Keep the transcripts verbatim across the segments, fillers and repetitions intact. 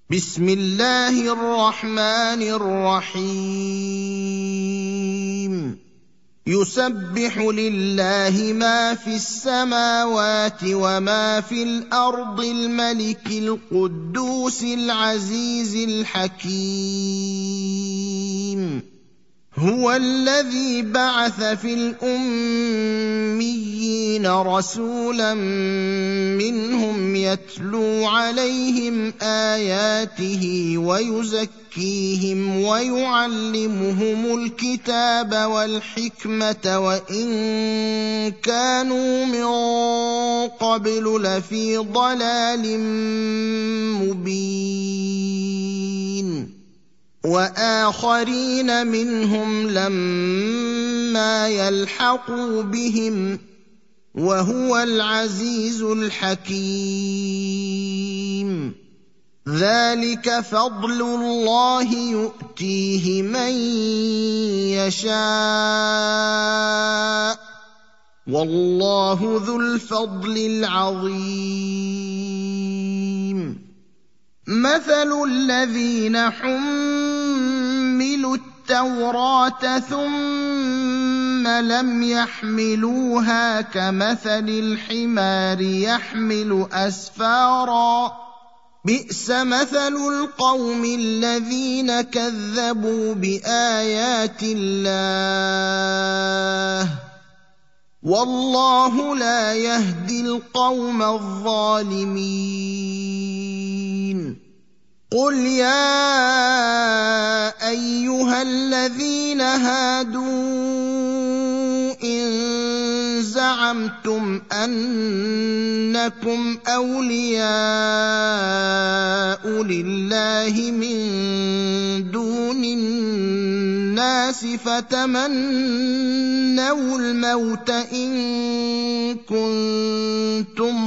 بسم الله الرحمن الرحيم يسبح لله ما في السماوات وما في الأرض الملك القدوس العزيز الحكيم هو الذي بعث في الأميين رسولا منهم يتلو عليهم آياته ويزكيهم ويعلمهم الكتاب والحكمة وإن كانوا من قبل لفي ضلال مبين وآخرين منهم لما يلحقوا بهم وهو العزيز الحكيم ذلك فضل الله يؤتيه من يشاء والله ذو الفضل العظيم مثل الذين حملوا التوراة ثم لم يحملوها كمثل الحمار يحمل أسفارا بئس مثل القوم الذين كذبوا بآيات الله والله لا يهدي القوم الظالمين قل يا أيها الذين هادوا إن زعمتم أنكم أولياء لله من دون الناس فتمنوا الموت إن كنتم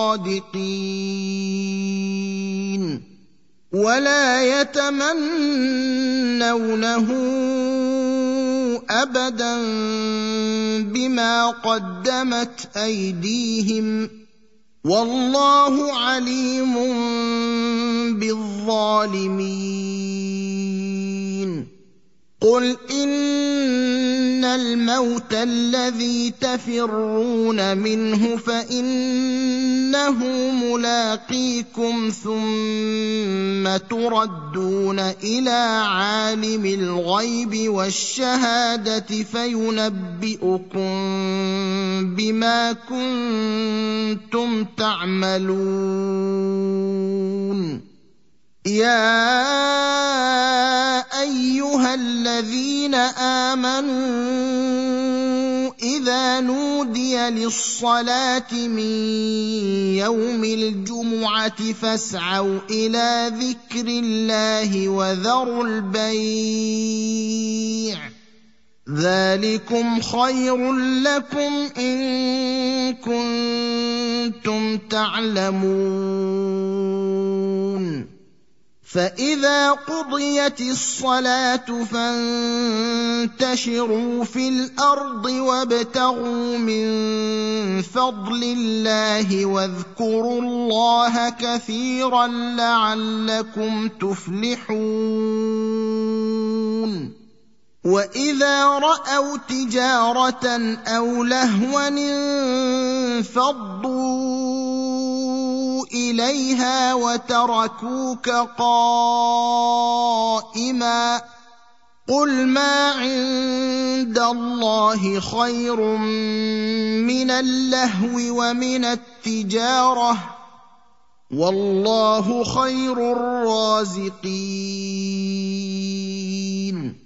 صادقين ولا يتمنونه أبدا بما قدمت أيديهم والله عليم بالظالمين قل إن الموت الذي تفرون منه فإنه ملاقيكم ثم تردون إلى عالم الغيب والشهادة فينبئكم بما كنتم تعملون يا أيها الذين آمنوا إذا نودي للصلاة من يوم الجمعة فاسعوا إلى ذكر الله وذروا البيع ذلكم خير لكم إن كنتم تعلمون فإذا قضيت الصلاة فانتشروا في الأرض وابتغوا من فضل الله واذكروا الله كثيرا لعلكم تفلحون وإذا رأوا تجارة أو لهوا انفضوا إليها وتركوك قائما قل ما عند الله خير من اللهو ومن التجارة والله خير الرازقين